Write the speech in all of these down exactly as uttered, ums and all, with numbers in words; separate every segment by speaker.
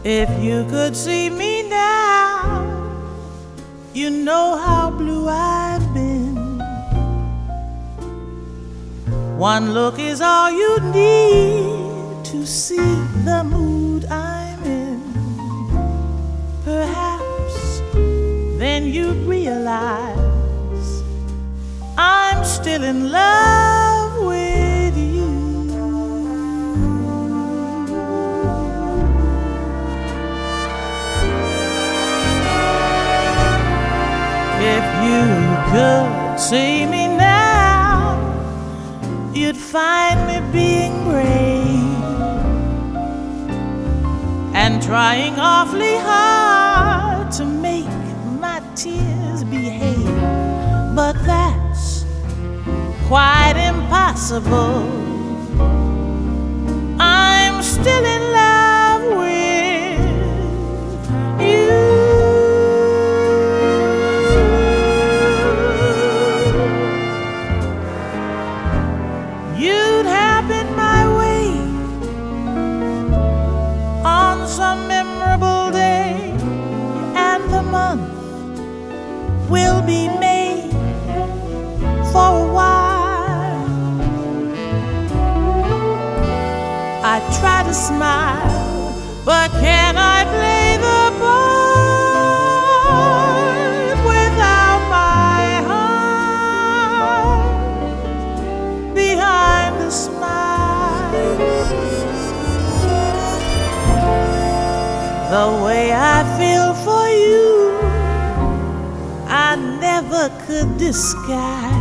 Speaker 1: If you could see me now, you know how blue I've been. One look is all you need to see the mood I'm in. Perhaps then you'd realize I'm still in love with you. If you could see me now, you'd find me being brave and trying awfully hard to make my tears behave. But that's quite impossible. I'm still in love with you. You'd happen my way on some memorable day, and the month will be May for a while. I try to smile, but can I play the part without my heart behind the smile? The way I feel for you, I never could disguise.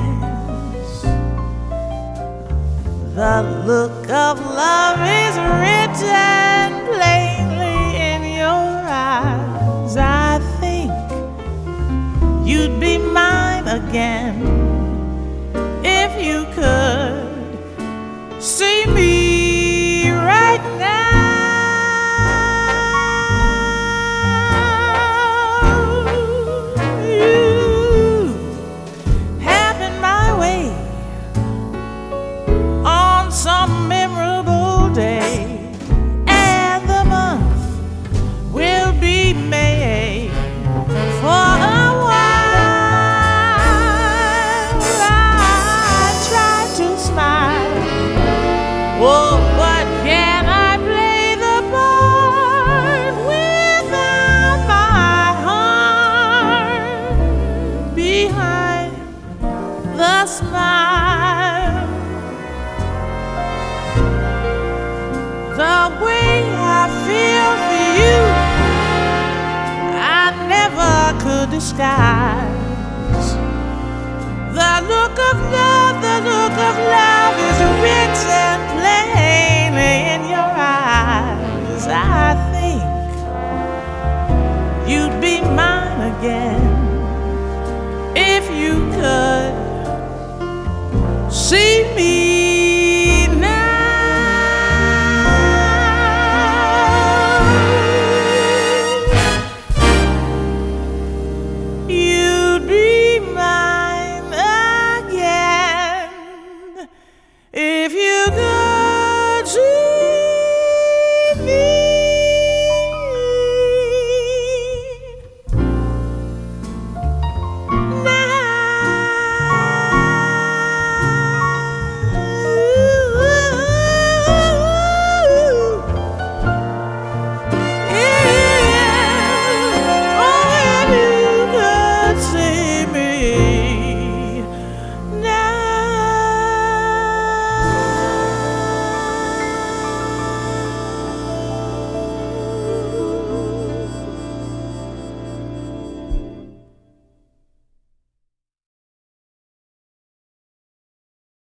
Speaker 1: The look of love is written plainly in your eyes. I think you'd be mine again if you could see me right now. Some memorable day, and the month will be May for a while. I try to smile, oh, but can I play the part without my heart behind the smile? The way I feel for you, I never could disguise. The look of love, the look of love